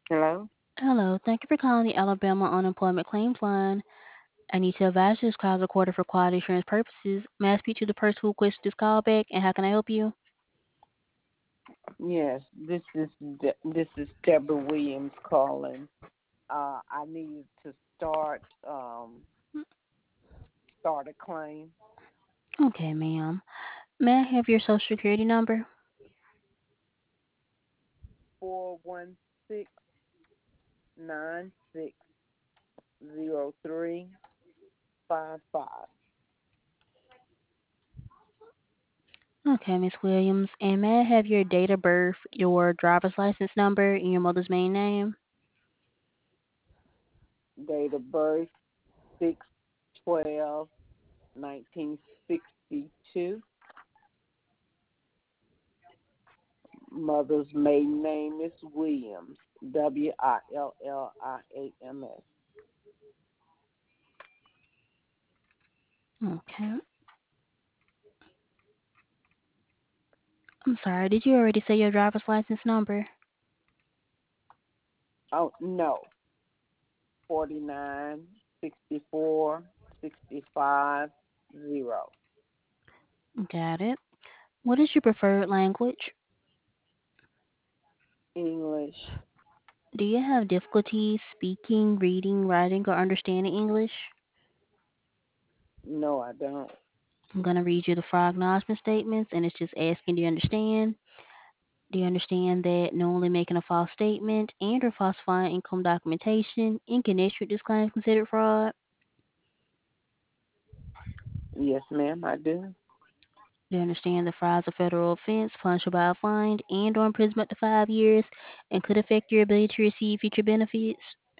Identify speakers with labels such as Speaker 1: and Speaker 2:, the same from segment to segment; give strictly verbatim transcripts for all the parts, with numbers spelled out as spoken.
Speaker 1: Hello?
Speaker 2: Hello, thank you for calling the Alabama Unemployment Claims Line. I need to advise you this call is recorded for quality assurance purposes. May I speak to the person who requested this call back, and how can I help you?
Speaker 1: Yes, this is De- this is Deborah Williams calling. Uh, I need to start um start a claim.
Speaker 2: Okay, ma'am. May I have your social security number?
Speaker 1: Four one six nine six zero three five five.
Speaker 2: Okay, Miss Williams. And may I have your date of birth, your driver's license number, and your mother's main name?
Speaker 1: Date of birth six twelve nineteen sixty two. Mother's maiden name is Williams. W I L L I A M S.
Speaker 2: Okay. I'm sorry, did you already say your driver's license number?
Speaker 1: Oh no. Forty nine sixty four sixty five zero.
Speaker 2: Got it. What is your preferred language?
Speaker 1: English.
Speaker 2: Do you have difficulty speaking, reading, writing, or understanding English?
Speaker 1: No, I don't.
Speaker 2: I'm going to read you the fraud acknowledgement statements, and it's just asking, do you understand? Do you understand that knowingly making a false statement and or falsifying income documentation in connection with this claim is considered fraud?
Speaker 1: Yes, ma'am, I do.
Speaker 2: Do you understand that fraud is a federal offense, punishable by a fine and or imprisonment to five years, and could affect your ability to receive future benefits?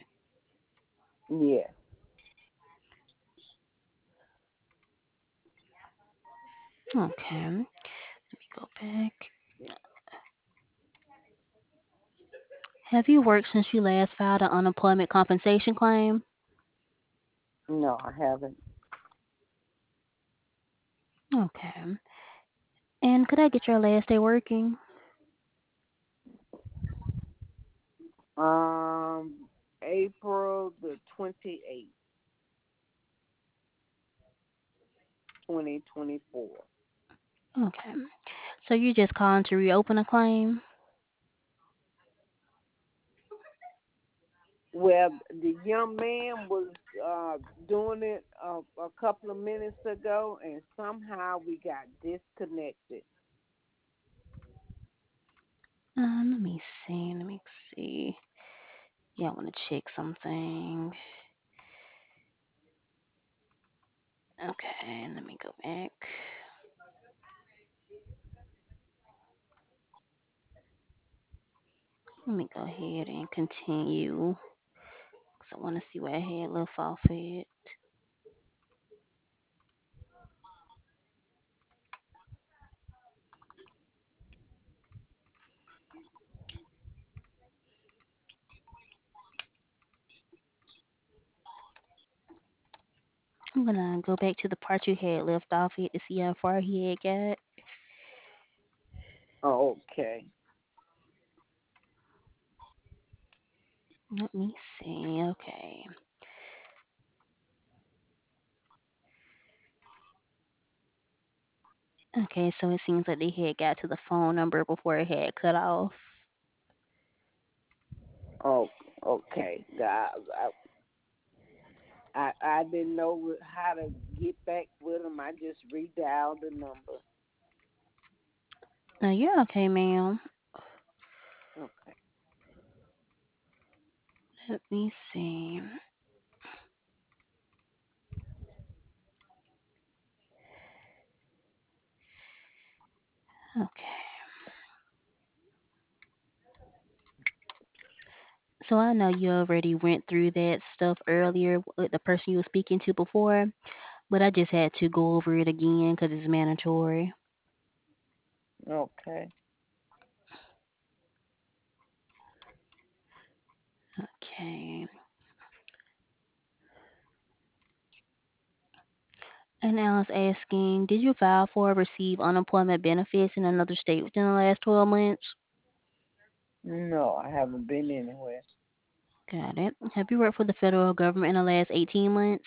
Speaker 1: Yes.
Speaker 2: Okay, let me go back. Have you worked since you last filed an unemployment compensation claim?
Speaker 1: No, I haven't.
Speaker 2: Okay. And could I get your last day working?
Speaker 1: Um April the twenty eighth, twenty twenty four.
Speaker 2: Okay. So you're just calling to reopen a claim?
Speaker 1: Well, the young man was uh doing it a, a couple of minutes ago, and somehow we got disconnected.
Speaker 2: Um, let me see. Let me see. Yeah, I want to check something. Okay, let me go back. Let me go ahead and continue. Cause I want to see where I had left off at. I'm gonna go back to the part you had left off at to see how far he had got.
Speaker 1: Oh, okay.
Speaker 2: Let me see. Okay. Okay, so it seems like they had got to the phone number before it had cut off.
Speaker 1: Oh, okay. I, I I I didn't know how to get back with them. I just redialed the number.
Speaker 2: No, you're okay, ma'am.
Speaker 1: Okay.
Speaker 2: Let me see. Okay. So I know you already went through that stuff earlier with the person you were speaking to before, but I just had to go over it again because it's mandatory.
Speaker 1: Okay.
Speaker 2: Okay. And now it's asking, did you file for or receive unemployment benefits in another state within the last twelve months?
Speaker 1: No, I haven't been anywhere.
Speaker 2: Got it. Have you worked for the federal government in the last eighteen months?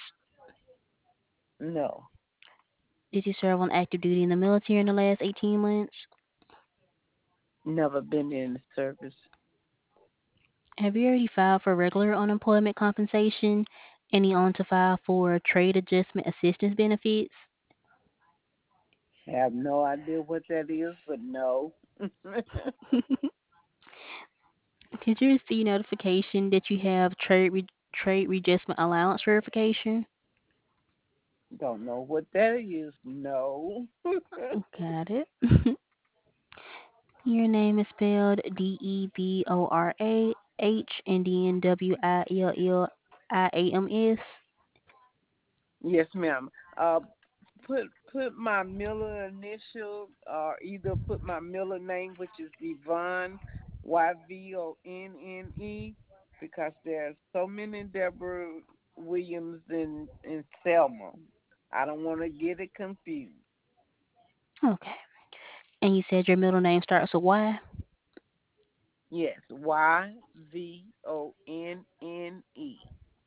Speaker 1: No,
Speaker 2: Did you serve on active duty in the military in the last eighteen months?
Speaker 1: never been in the service.
Speaker 2: Have you already filed for regular unemployment compensation? Any on to file for trade adjustment assistance benefits?
Speaker 1: Have no idea what that is, but no.
Speaker 2: Did you receive notification that you have trade re- trade readjustment allowance verification?
Speaker 1: Don't know what that is. No.
Speaker 2: Got it. Your name is spelled D E V O R A H and then W I L L I A M S.
Speaker 1: Yes, ma'am. Uh, put put my Miller initial, or either put my Miller name, which is Yvonne, Y V O N N E, because there's so many Deborah Williams in in Selma. I don't want to get it confused.
Speaker 2: Okay. And you said your middle name starts with Y?
Speaker 1: Yes, Y V O N N E.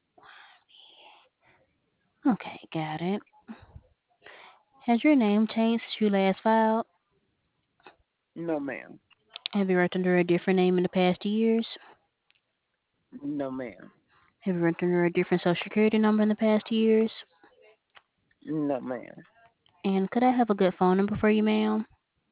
Speaker 2: Okay, got it. Has your name changed since you last filed?
Speaker 1: No, ma'am.
Speaker 2: Have you worked under a different name in the past years?
Speaker 1: No, ma'am.
Speaker 2: Have you worked under a different social security number in the past years?
Speaker 1: No, ma'am.
Speaker 2: And could I have a good phone number for you, ma'am?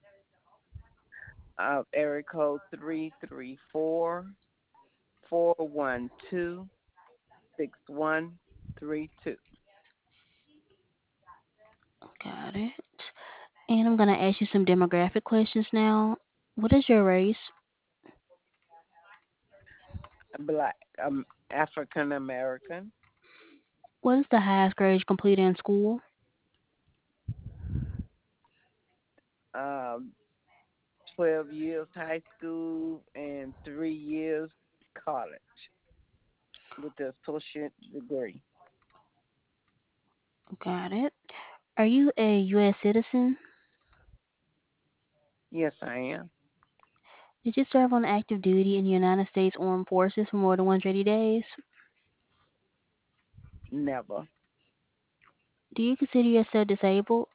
Speaker 1: Uh, area code three three four four one two six one three two.
Speaker 2: Got it. And I'm going to ask you some demographic questions now. What is your race?
Speaker 1: Black, um, African American.
Speaker 2: What is the highest grade you completed in school?
Speaker 1: Um, twelve years high school and three years college with the associate degree.
Speaker 2: Got it. Are you a U S citizen?
Speaker 1: Yes, I am.
Speaker 2: Did you serve on active duty in the United States Armed Forces for more than one hundred eighty days?
Speaker 1: Never.
Speaker 2: Do you consider yourself disabled?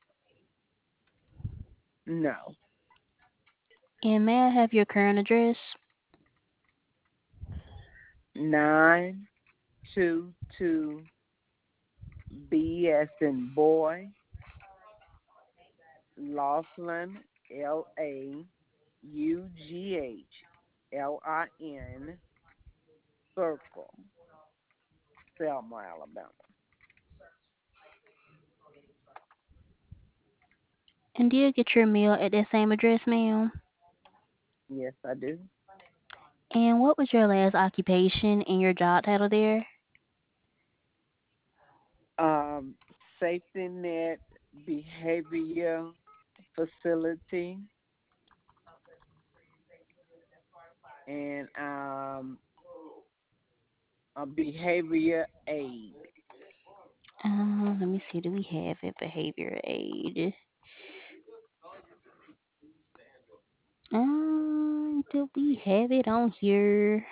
Speaker 1: No.
Speaker 2: And may I have your current address?
Speaker 1: Nine two two B as in boy, Laughlin, L A U G H L I N Circle, Selma, Alabama.
Speaker 2: And do you get your mail at that same address, ma'am?
Speaker 1: Yes, I do.
Speaker 2: And what was your last occupation and your job title there?
Speaker 1: Um, Safety net behavior facility and um, a behavior aid.
Speaker 2: Um, let me see. Do we have it? Behavior aid. Um, do we have it on here?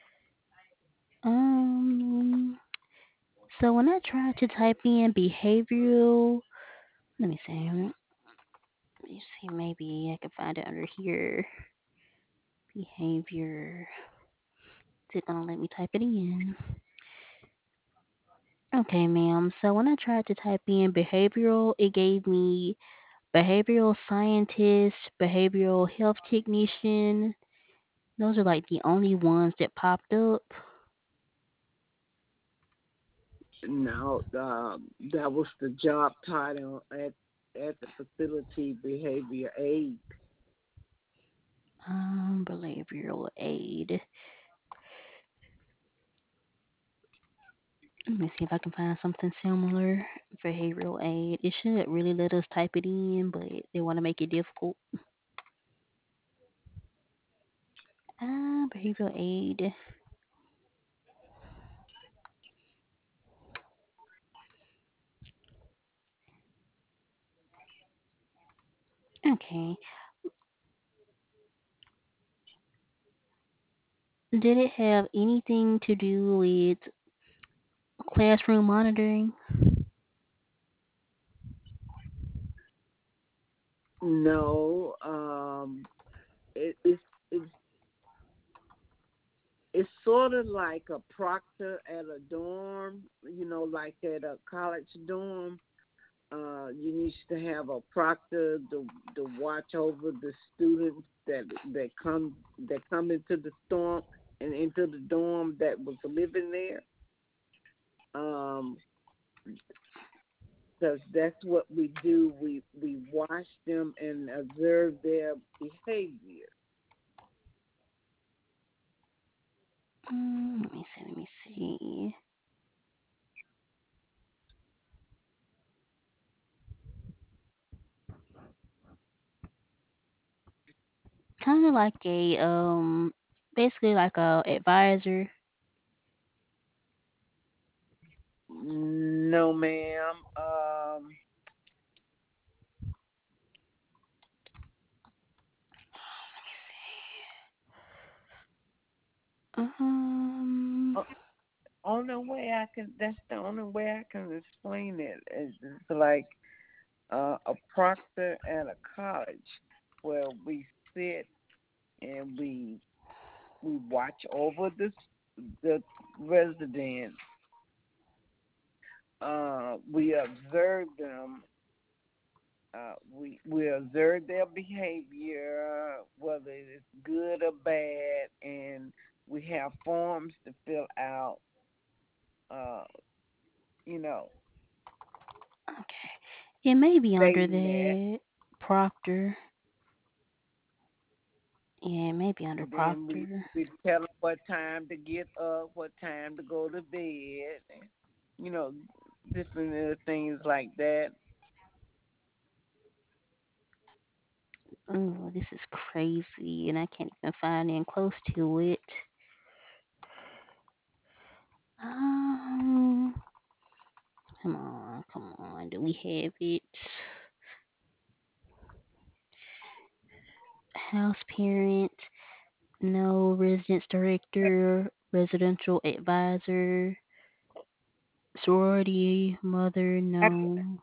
Speaker 2: Um, so when I try to type in behavioral, let me see. Let me see. Maybe I can find it under here. Behavior. Is it gonna let me type it in? Okay, ma'am. So when I tried to type in behavioral, it gave me behavioral scientist, behavioral health technician. Those are like the only ones that popped up.
Speaker 1: Now, um, that was the job title at at the facility, behavior aid.
Speaker 2: Um, behavioral aid. Let me see if I can find something similar. Behavioral aid. It should really let us type it in, but they want to make it difficult. Ah, behavioral aid. Okay. Did it have anything to do with classroom monitoring?
Speaker 1: No, um, it, it's it's it's sort of like a proctor at a dorm, you know, like at a college dorm. Uh, you need to have a proctor to to watch over the students that that come that come into the storm and into the dorm that was living there. Um, because that's what we do. We we watch them and observe their behavior.
Speaker 2: Mm, let me see. Let me see. Kind of like a um, basically like a advisor.
Speaker 1: No, ma'am. Um,
Speaker 2: Um,
Speaker 1: o- only way I can. That's the only way I can explain it. Is it's like uh, a proctor at a college where we sit and we we watch over the the residents. Uh, we observe them. Uh, we we observe their behavior, whether it's good or bad, and we have forms to fill out. Uh, you know,
Speaker 2: okay. It may be under
Speaker 1: stating that,
Speaker 2: that Proctor. Yeah, it may be under
Speaker 1: and then we
Speaker 2: Proctor.
Speaker 1: we tell them what time to get up, what time to go to bed, and, you know, different little things like that.
Speaker 2: Oh, this is crazy, and I can't even find in close to it. Um, come on, come on. Do we have it? House parent, no. Residence director, residential advisor, sorority mother,
Speaker 1: I,
Speaker 2: no.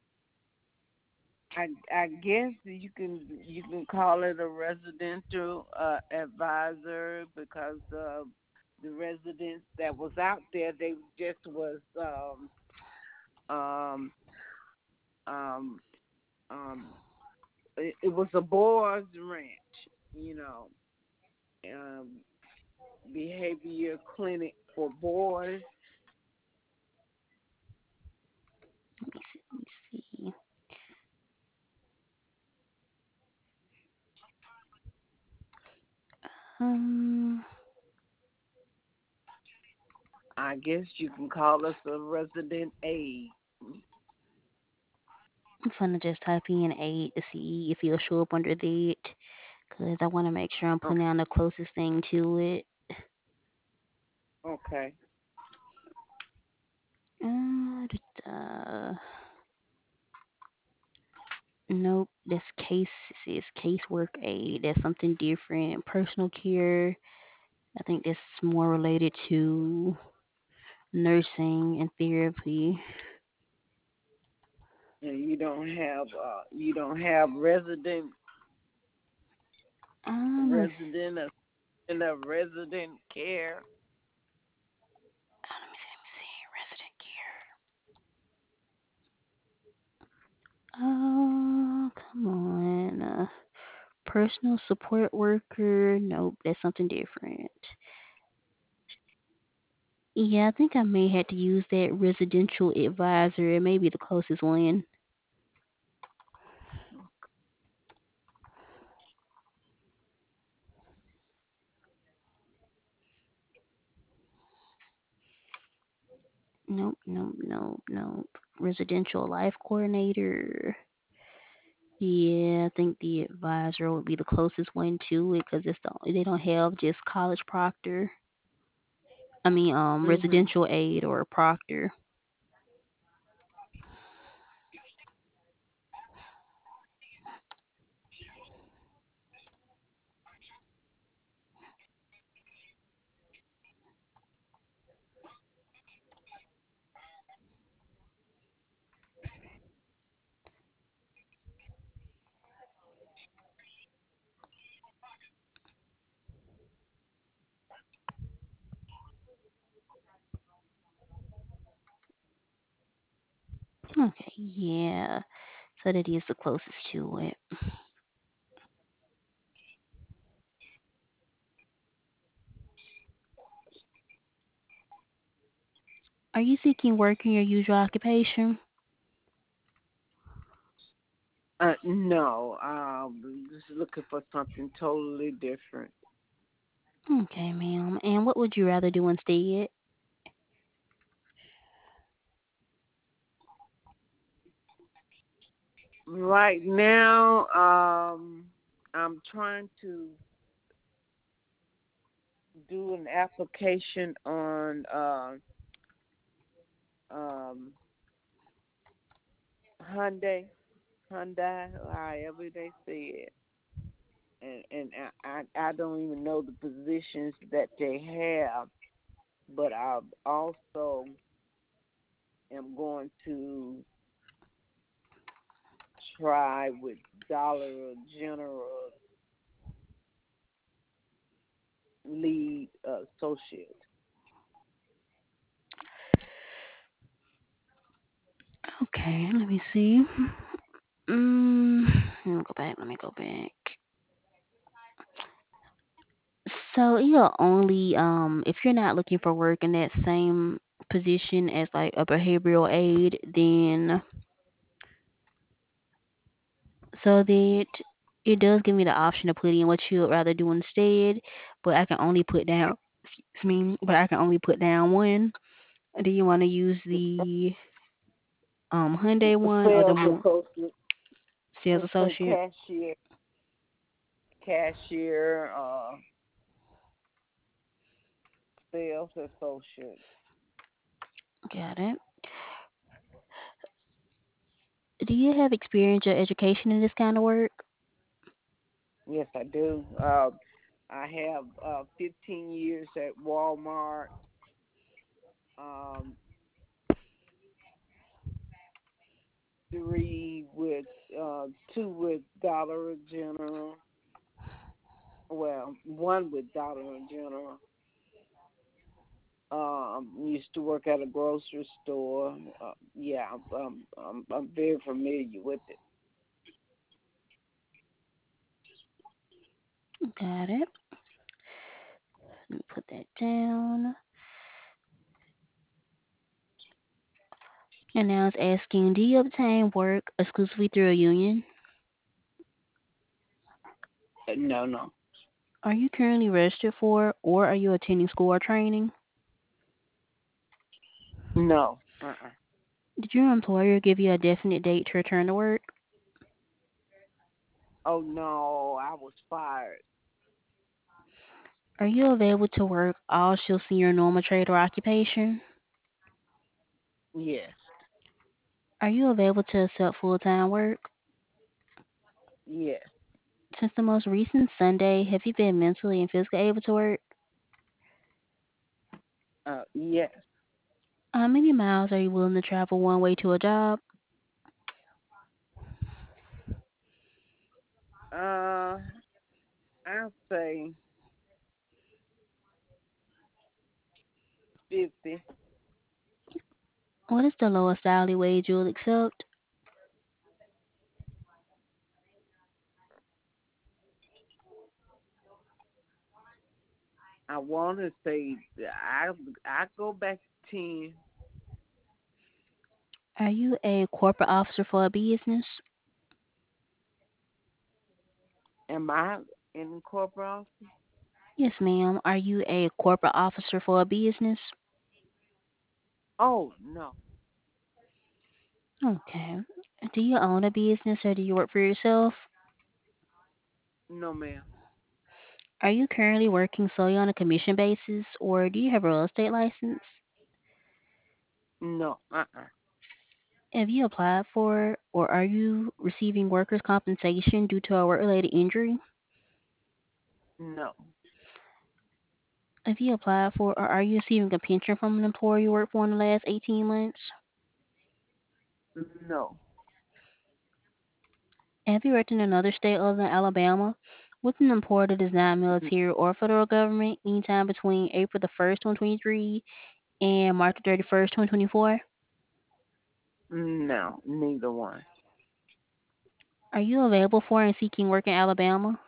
Speaker 1: I, I guess you can you can call it a residential uh, advisor because uh, the residents that was out there, they just was um um um um it, it was a boys ranch, you know, um, behavior clinic for boys.
Speaker 2: Let me see. Let me see. Um,
Speaker 1: I guess you can call us a resident aide.
Speaker 2: I'm gonna just type in eight to see if it'll show up under that, cause I want to make sure I'm
Speaker 1: Oh,
Speaker 2: putting down the closest thing to it.
Speaker 1: okay.
Speaker 2: Uh, da, nope, that's case is casework aid. That's something different. Personal care. I think that's more related to nursing and therapy.
Speaker 1: And you don't have uh, you don't have resident
Speaker 2: Um, let's,
Speaker 1: resident of in a resident care.
Speaker 2: uh, let me see. Let me see. Resident care. Oh, come on. Uh, personal support worker. Nope, that's something different. Yeah, I think I may have to use that residential advisor. It may be the closest one. Nope, nope, nope, nope. Residential life coordinator. Yeah, I think the advisor would be the closest one to it because it's the they don't have just college proctor. I mean, um,
Speaker 1: Mhm.
Speaker 2: residential aid or proctor. Okay, yeah. So that is the closest to it. Are you seeking work in your usual occupation?
Speaker 1: Uh, no, um, just looking for something totally different.
Speaker 2: Okay, ma'am. And what would you rather do instead?
Speaker 1: Right now, um, I'm trying to do an application on uh, um, Hyundai, Hyundai, however they say it, and and I I I don't even know the positions that they have, but I also am going to try with Dollar General lead uh, associate.
Speaker 2: Okay, let me see. Mm, let me go back. Let me go back. So you're only um if you're not looking for work in that same position as like a behavioral aid, then so that it does give me the option to put in what you would rather do instead, but I can only put down excuse me, but I can only put down one. Do you want to use the um Hyundai one or the
Speaker 1: Sales
Speaker 2: more
Speaker 1: associate.
Speaker 2: sales
Speaker 1: Let's say
Speaker 2: associate?
Speaker 1: cashier, cashier, uh, sales associate.
Speaker 2: Got it. Do you have experience or education in this kind of work?
Speaker 1: Yes, I do. Uh, I have uh, fifteen years at Walmart, um, three with uh, two with Dollar General. Well, one with Dollar General. Um, used to work at a grocery store. Uh, yeah, I'm, I'm, I'm, I'm very familiar with it.
Speaker 2: Got it. Let me put that down. And now it's asking, do you obtain work exclusively through a union?
Speaker 1: Uh, No, no,
Speaker 2: Are you currently registered for, or are you attending school or training?
Speaker 1: no. Uh-uh.
Speaker 2: Did your employer give you a definite date to return to work?
Speaker 1: Oh no, I was fired.
Speaker 2: Are you available to work all shifts in your normal trade or occupation?
Speaker 1: Yes,
Speaker 2: Are you available to accept full time work?
Speaker 1: yes,
Speaker 2: Since the most recent Sunday, have you been mentally and physically able to work?
Speaker 1: uh, yes.
Speaker 2: How many miles are you willing to travel one way to a job?
Speaker 1: Uh, I'll say fifty.
Speaker 2: What is the lowest hourly wage you'll accept?
Speaker 1: I want to say I I go back to ten.
Speaker 2: Are you a corporate officer for a business?
Speaker 1: Am I in corporate office?
Speaker 2: Yes, ma'am. Are you a corporate officer for a business?
Speaker 1: Oh no,
Speaker 2: Okay. Do you own a business or do you work for yourself?
Speaker 1: no, ma'am.
Speaker 2: Are you currently working solely on a commission basis or do you have a real estate license?
Speaker 1: No, uh-uh.
Speaker 2: Have you applied for or are you receiving workers' compensation due to a work related injury?
Speaker 1: No,
Speaker 2: Have you applied for or are you receiving a pension from an employer you worked for in the last eighteen months?
Speaker 1: no,
Speaker 2: Have you worked in another state other than Alabama with an employer that is not
Speaker 1: N-
Speaker 2: military or federal government anytime between April the first, twenty twenty-three and March the thirty-first, twenty twenty-four?
Speaker 1: No, neither one.
Speaker 2: Are you available for and seeking work in Alabama?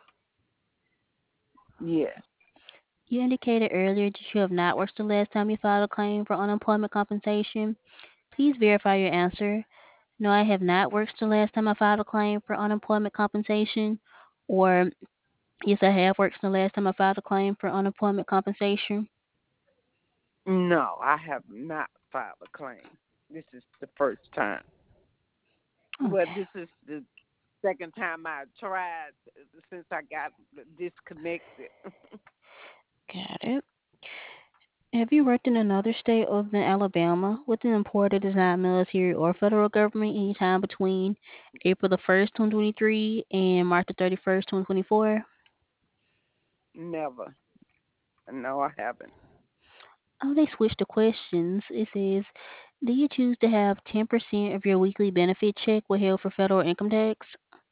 Speaker 1: Yes,
Speaker 2: You indicated earlier that you have not worked the last time you filed a claim for unemployment compensation. Please verify your answer. No, I have not worked the last time I filed a claim for unemployment compensation. Or, yes, I have worked the last time I filed a claim for unemployment compensation.
Speaker 1: no, I have not filed a claim. This is the first time. Well,
Speaker 2: Okay,
Speaker 1: this is the second time I tried since I got disconnected.
Speaker 2: got it. Have you worked in another state other than Alabama with an employer that is not military or federal government any time between April the first, twenty twenty-three and March the thirty-first, twenty twenty-four?
Speaker 1: Never. No, I haven't.
Speaker 2: Oh, they switched the questions. It says, do you choose to have ten percent of your weekly benefit check withheld for federal income tax?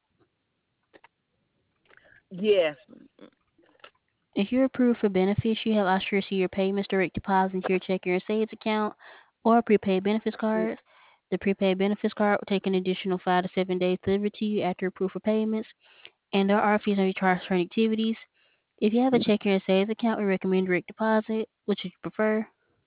Speaker 1: Yes.
Speaker 2: If you're approved for benefits, you have option to receive your payments direct deposit into your checking or savings account or a prepaid benefits card. The prepaid benefits card will take an additional five to seven days delivered to you after approval for payments, and there are fees on your charge for activities. If you have a checking or savings account, we recommend direct deposit. Which would you prefer?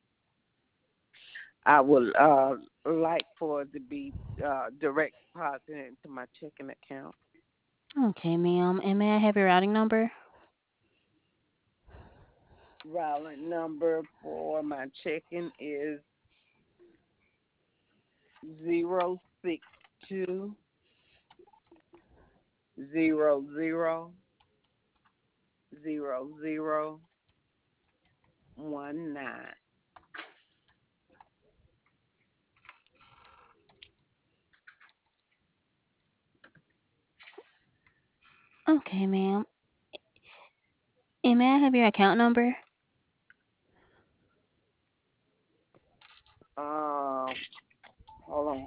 Speaker 1: I would uh like for it to be uh direct deposit into my checking account.
Speaker 2: Okay, ma'am. And may I have your routing number?
Speaker 1: Routing number for my checking is zero six two zero zero zero zero one nine.
Speaker 2: Okay, ma'am. And may I have your account number?
Speaker 1: Um, hold on.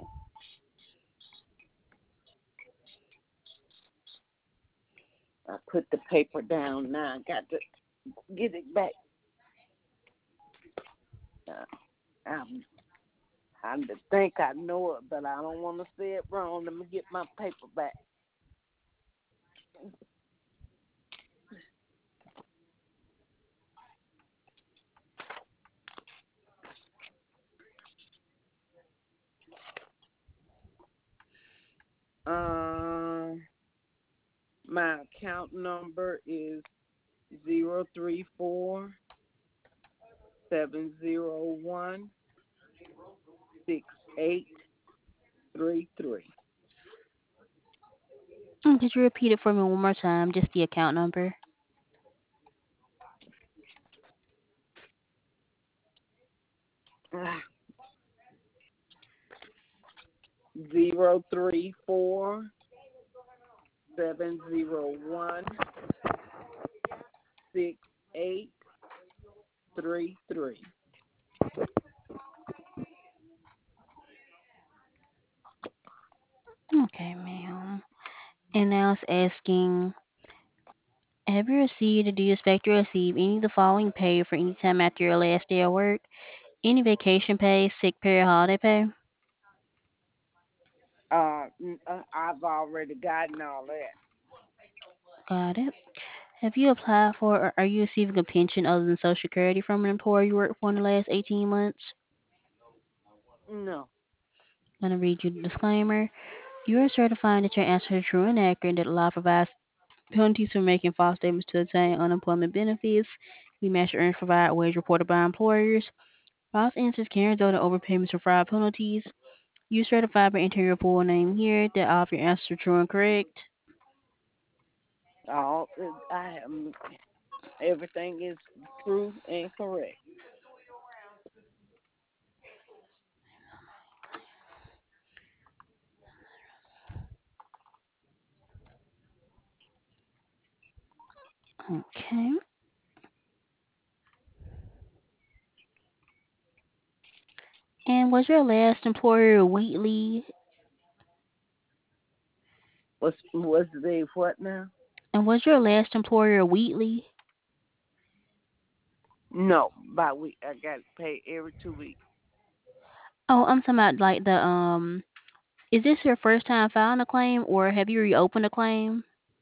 Speaker 1: I put the paper down now. I got to get it back. Uh, I, I think I know it, but I don't want to say it wrong. Let me get my paper back. Um, my account number is zero three four seven zero one six eight three three.
Speaker 2: Mm, Could you repeat it for me one more time? Just the account number.
Speaker 1: Zero three four seven zero one six eight three three.
Speaker 2: Okay, ma'am. And now it's asking, have you received or do you expect to receive any of the following pay for any time after your last day of work? Any vacation pay, sick pay, or holiday pay?
Speaker 1: Uh, uh, I've already gotten all that.
Speaker 2: Got it. Have you applied for or are you receiving a pension other than Social Security from an employer you worked for in the last eighteen months?
Speaker 1: No.
Speaker 2: I'm going to read you the disclaimer. You are certifying that your answers are true and accurate and that the law provides penalties for making false statements to obtain unemployment benefits. We match earnings provide wage reported by employers. False answers can result in overpayments or fraud penalties. You certify by entering your full name here that all of your answers are true and correct.
Speaker 1: All I am. Everything is true and correct.
Speaker 2: Okay. And was your last employer Wheatley?
Speaker 1: What's what's the what now?
Speaker 2: And was your last employer Wheatley?
Speaker 1: No, by week. I got paid every two weeks.
Speaker 2: Oh, I'm talking about like the um. Is this your first time filing a claim, or have you reopened a claim?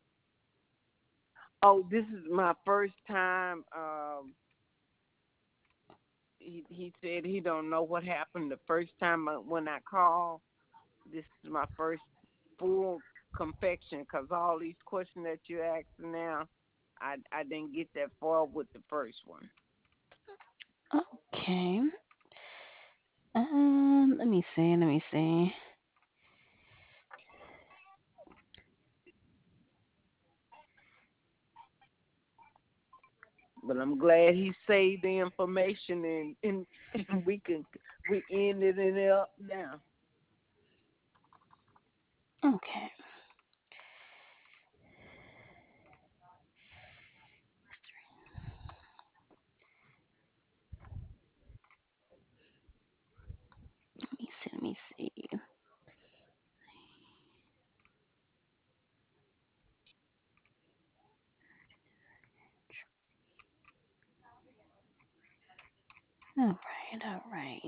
Speaker 1: Oh, this is my first time. Um, he he said he don't know what happened the first time I- when I called. This is my first full confection because all these questions that you're asking now, I I didn't get that far with the first one.
Speaker 2: Okay. Um. Let me see. Let me see.
Speaker 1: But I'm glad he saved the information and and, and we can we ended it up now.
Speaker 2: Okay. Let me see. Let me see. All right. All right.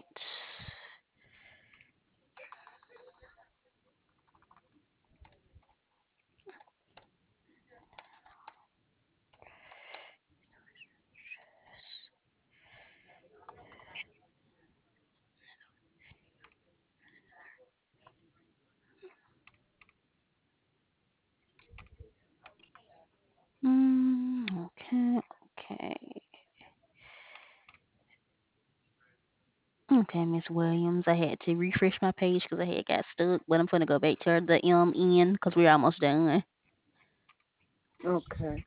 Speaker 2: Mm, okay. Okay. Okay, Miss Williams. I had to refresh my page because I had got stuck, but I'm gonna go back to the M N because we're almost done.
Speaker 1: Okay.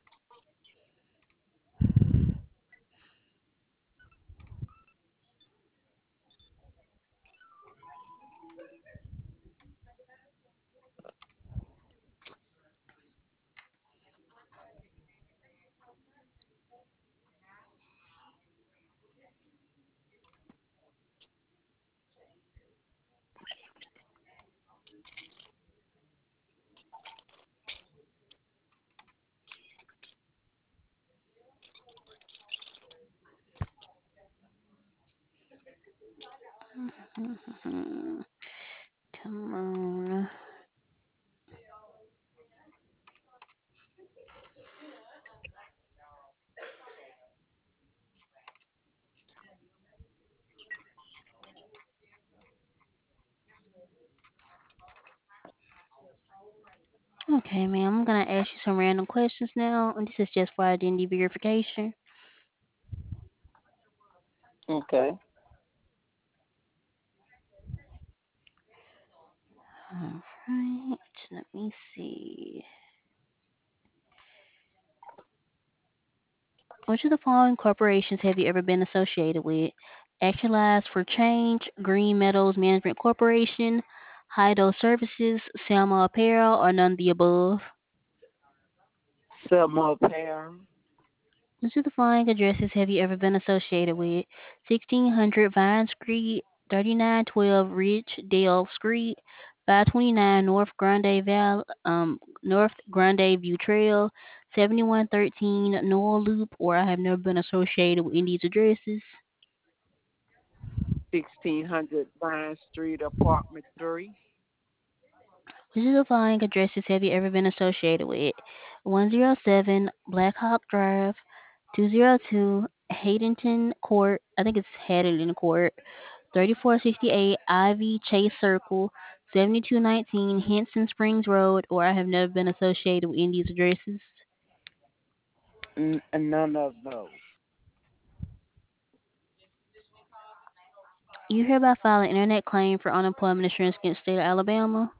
Speaker 2: Come on. Okay, ma'am. I'm gonna ask you some random questions now, and this is just for identity verification.
Speaker 1: Okay.
Speaker 2: All right. Let me see. Which of the following corporations have you ever been associated with? Actualize for Change, Green Metals Management Corporation, Heido Services, Selma Apparel, or none of the above?
Speaker 1: Selma Apparel.
Speaker 2: Which of the following addresses have you ever been associated with? sixteen hundred Vine Street, thirty-nine twelve Ridge Dale Street, five twenty-nine North Grande Valley, um, North Grande View Trail, seventy-one thirteen Noah Loop, or I have never been associated with any of these addresses.
Speaker 1: Sixteen hundred Vine Street, apartment three.
Speaker 2: Which of the following addresses have you ever been associated with? one oh seven Black Hawk Drive, two oh two Haddington Court, I think it's Haddington Court, thirty-four sixty-eight Ivy Chase Circle, seventy-two nineteen Henson Springs Road, or I have never been associated with any of these addresses.
Speaker 1: N- none of those.
Speaker 2: You hereby file an internet claim for unemployment insurance against the state of Alabama.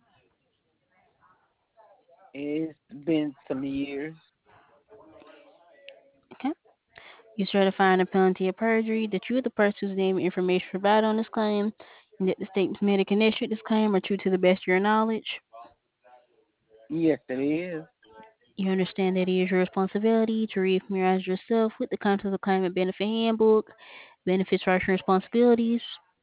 Speaker 1: It's been some years.
Speaker 2: Okay. You certify under penalty of perjury that you are the person whose name and information provided on this claim, and that the statements made in connection with this claim are true to the best of your knowledge.
Speaker 1: Yes, it is.
Speaker 2: You understand that it is your responsibility to read familiarize yourself with the contents of the claimant benefit handbook, benefits, rights, and responsibilities.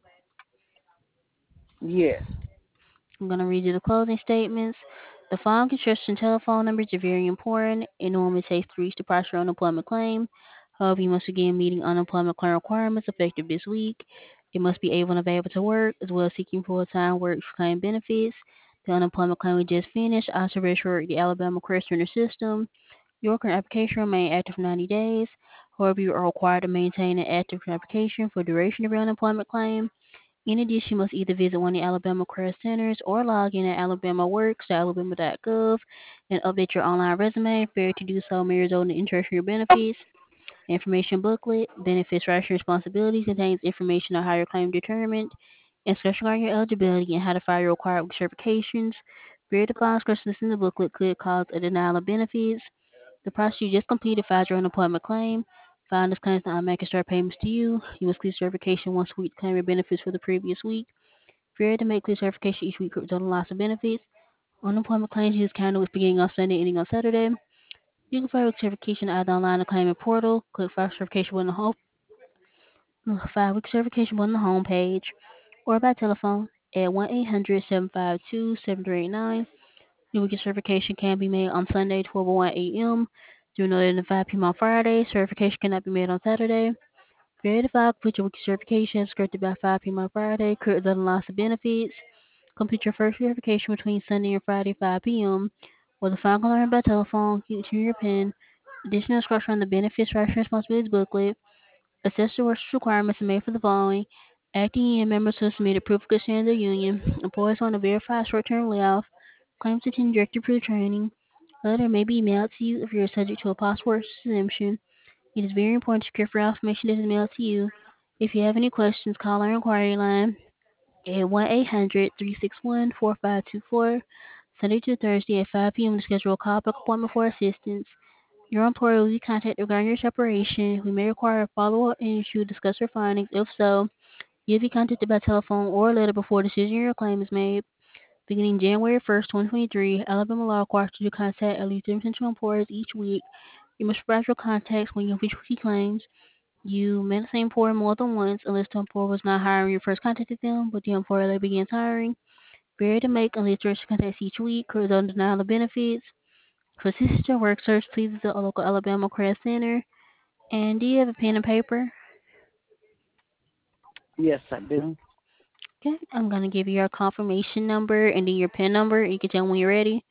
Speaker 1: Yes.
Speaker 2: I'm going to read you the closing statements. The following construction telephone numbers are very important. It normally takes to reach the partial unemployment claim. However, you must begin meeting unemployment claim requirements effective this week. It must be able and available to work, as well as seeking full-time work to claim benefits. The unemployment claim we just finished also registered the Alabama Credit Center system. Your current application remain active for ninety days. However, you are required to maintain an active application for duration of your unemployment claim. In addition, you must either visit one of the Alabama Credit Centers or log in at alabamaworks dot alabama dot gov and update your online resume. Failure to do so may result in the interruption of your benefits. Information booklet, benefits rights and responsibilities contains information on how your claim is determined, instruction on your eligibility, and how to file your required certifications. Failure to file instructions in the booklet could cause a denial of benefits. The process you just completed files your unemployment claim. Filing this claim is not automatic start payments to you. You must clear certification once a week to claim your benefits for the previous week. Failure to make clear certification each week could result in loss of benefits. Unemployment claims use calendar with beginning on Sunday, ending on Saturday. You can file certification either online or claimant portal. Click file certification button on the home file week certification button on the home page or by telephone at one eight hundred seven five two seven three eight nine. New week certification can be made on Sunday, twelve oh one a.m. through no later than five p m on Friday. Certification cannot be made on Saturday. Failure to file complete your weekly certification scripted by five p m on Friday could result in loss of benefits. Complete your first verification between Sunday and Friday, five p m. With a file learned by telephone, you can your PIN. Additional instruction on the benefits, rights, and responsibilities booklet. Assess the work requirements made for the following. Acting union members who submitted proof of good standing of the union. Employees on a verified short-term layoff. Claims to attend director approved training. A letter may be mailed to you if you are subject to a passport exemption. It is very important to secure for information that is mailed to you. If you have any questions, call our inquiry line at one eight hundred three six one four five two four, Sunday to Thursday at five p m to schedule a callback appointment for assistance. Your employer will be contacted regarding your separation. We may require a follow-up interview to discuss your findings. If so, you'll be contacted by telephone or letter before a decision on your claim is made. Beginning January first, twenty twenty-three, Alabama law requires you to contact at least three potential employers each week. You must provide your contacts when you reach weekly claims. You may not say employer more than once unless the employer was not hiring when you first contacted them, but the employer later begins hiring. Failure to make unless registered contacts each week could result in denial of benefits. For assistance to work search, please visit a local Alabama Credit Center. And do you have a pen and paper?
Speaker 1: Yes, I do.
Speaker 2: Okay, I'm gonna give you your confirmation number and then your PIN number. You can tell me when you're ready.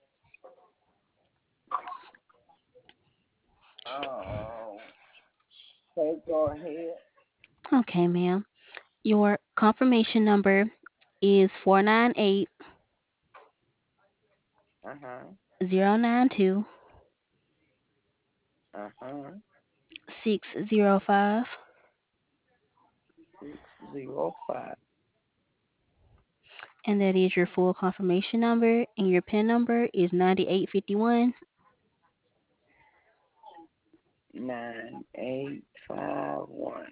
Speaker 1: Oh, okay, go ahead.
Speaker 2: Okay, ma'am. Your confirmation number is four nine eight
Speaker 1: Uh huh.
Speaker 2: zero nine two
Speaker 1: Uh huh.
Speaker 2: six zero five,
Speaker 1: Six zero five
Speaker 2: and that is your full confirmation number. And your PIN number is ninety eight fifty one.
Speaker 1: nine eight five one.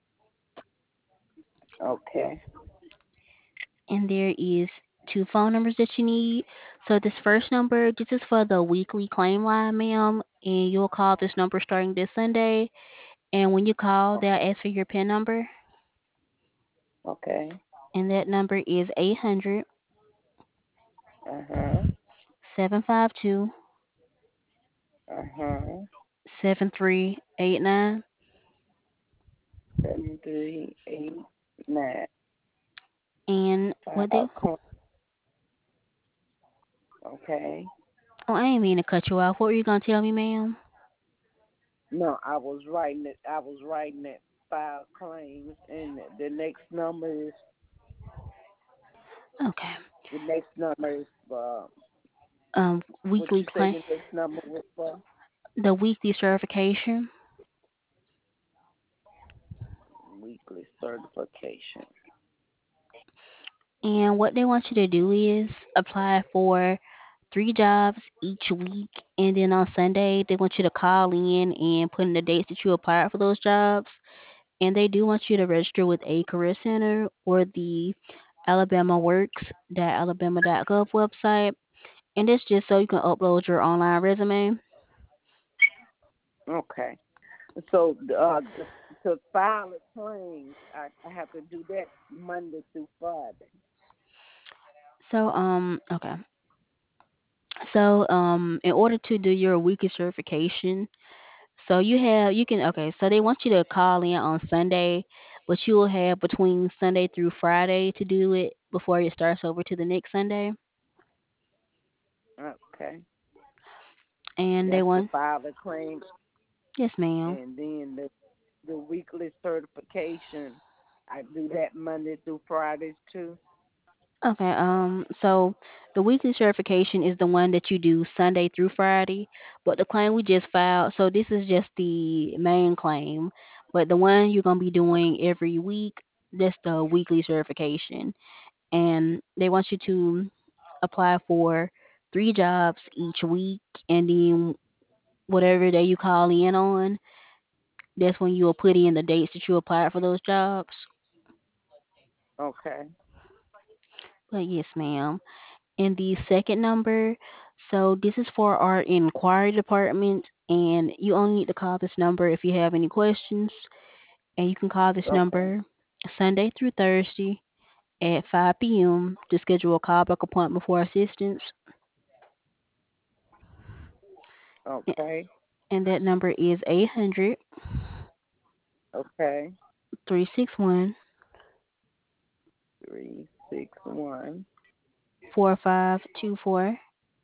Speaker 1: Okay.
Speaker 2: And there is two phone numbers that you need. So this first number, this is for the weekly claim line, ma'am, and you'll call this number starting this Sunday. And when you call, they'll ask for your PIN number,
Speaker 1: Okay.
Speaker 2: and that number is eight hundred
Speaker 1: Uh huh.
Speaker 2: seven five two
Speaker 1: Uh huh.
Speaker 2: seven three eight nine.
Speaker 1: Seven three eight nine
Speaker 2: And
Speaker 1: five.
Speaker 2: what they?
Speaker 1: Okay.
Speaker 2: Oh, I ain't mean to cut you off. What were you gonna tell me, ma'am?
Speaker 1: No, I was writing it. I was writing it. Five claims, and the next number is
Speaker 2: Okay.
Speaker 1: the next number is uh,
Speaker 2: Um,
Speaker 1: what
Speaker 2: weekly
Speaker 1: you say
Speaker 2: claim,
Speaker 1: the next number was for?
Speaker 2: the weekly certification.
Speaker 1: Weekly certification.
Speaker 2: And what they want you to do is apply for three jobs each week, and then on Sunday they want you to call in and put in the dates that you applied for those jobs. And they do want you to register with a career center or the Alabama Works Alabama dot gov website. And it's just so you can upload your online resume.
Speaker 1: Okay. So uh, the, to file a claim, I, I have to do that Monday through Friday.
Speaker 2: So um okay. So um in order to do your weekly certification, so you have you can okay, so they want you to call in on Sunday but you will have between Sunday through Friday to do it before it starts over to the next Sunday.
Speaker 1: Okay.
Speaker 2: And they
Speaker 1: That's to
Speaker 2: want,
Speaker 1: file the claim,
Speaker 2: yes, ma'am.
Speaker 1: and then the the weekly certification. I do that Monday through Fridays too.
Speaker 2: Okay, um, so the weekly certification is the one that you do Sunday through Friday, but the claim we just filed, so this is just the main claim, but the one you're gonna be doing every week, that's the weekly certification, and they want you to apply for three jobs each week, and then whatever day you call in on, that's when you'll put in the dates that you applied for those jobs.
Speaker 1: Okay.
Speaker 2: But yes, ma'am. And the second number, so this is for our inquiry department, and you only need to call this number if you have any questions, and you can call this
Speaker 1: Okay.
Speaker 2: number Sunday through Thursday at five p m to schedule a callback appointment for assistance.
Speaker 1: Okay.
Speaker 2: And that number is eight hundred
Speaker 1: Okay.
Speaker 2: three six one
Speaker 1: Three six one
Speaker 2: four five two four.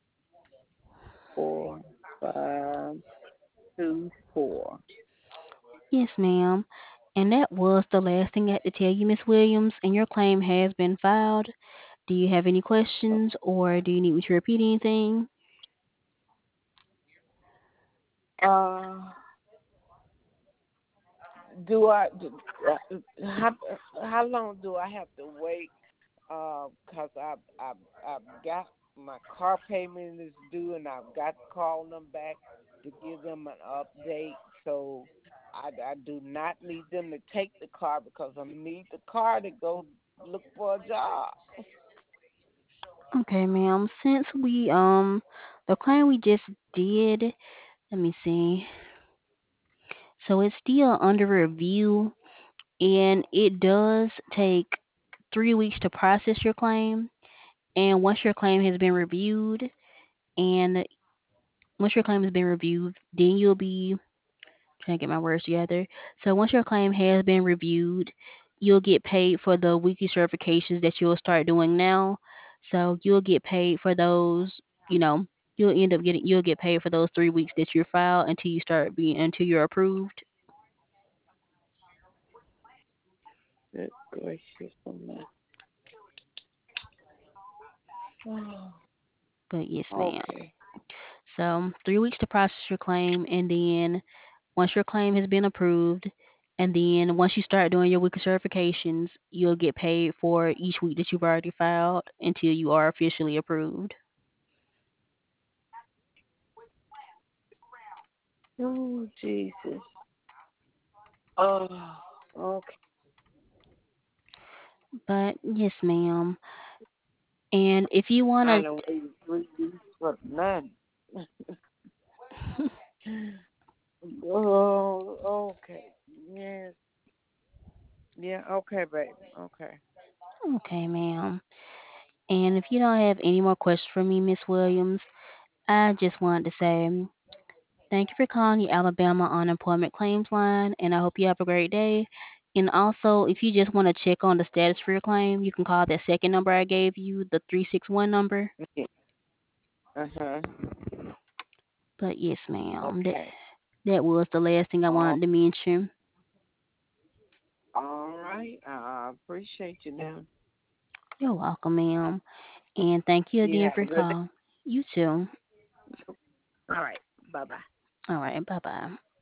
Speaker 1: four five two four.
Speaker 2: Yes, ma'am. And that was the last thing I had to tell you, Miss Williams, and your claim has been filed. Do you have any questions or do you need me to repeat anything?
Speaker 1: Uh, do I? Do, uh, how how long do I have to wait? Uh, cause I've I've I've got my car payment is due, and I've got to call them back to give them an update. So I, I do not need them to take the car because I need the car to go look for a job.
Speaker 2: Okay, ma'am. Since we um the claim we just did, let me see. So it's still under review and it does take three weeks to process your claim. And once your claim has been reviewed and once your claim has been reviewed, then you'll be trying to get my words together. So once your claim has been reviewed, you'll get paid for the weekly certifications that you'll start doing now. So you'll get paid for those, you know, you'll end up getting you'll get paid for those three weeks that you're filed until you start being until you're approved.
Speaker 1: Good gracious alive. Oh,
Speaker 2: But yes, ma'am.
Speaker 1: okay.
Speaker 2: So three weeks to process your claim, and then once your claim has been approved, and then once you start doing your weekly certifications, you'll get paid for each week that you've already filed until you are officially approved.
Speaker 1: Oh, Jesus. Oh, okay.
Speaker 2: But yes, ma'am. And if you
Speaker 1: I
Speaker 2: wanna,
Speaker 1: don't wait three weeks for none. Oh, okay. Yes. Yeah, okay, baby. Okay.
Speaker 2: okay, ma'am. And if you don't have any more questions for me, Miss Williams, I just wanted to say thank you for calling the Alabama Unemployment Claims Line, and I hope you have a great day. And also, if you just want to check on the status for your claim, you can call that second number I gave you, the three six one number.
Speaker 1: Uh huh.
Speaker 2: But yes, ma'am, that,
Speaker 1: Okay.
Speaker 2: that was the last thing I
Speaker 1: All,
Speaker 2: wanted to mention.
Speaker 1: all right. I appreciate you now.
Speaker 2: You're welcome, ma'am. And thank you
Speaker 1: You
Speaker 2: again
Speaker 1: have
Speaker 2: for
Speaker 1: a good day.
Speaker 2: calling. You too.
Speaker 1: All right. Bye bye.
Speaker 2: All right, bye bye.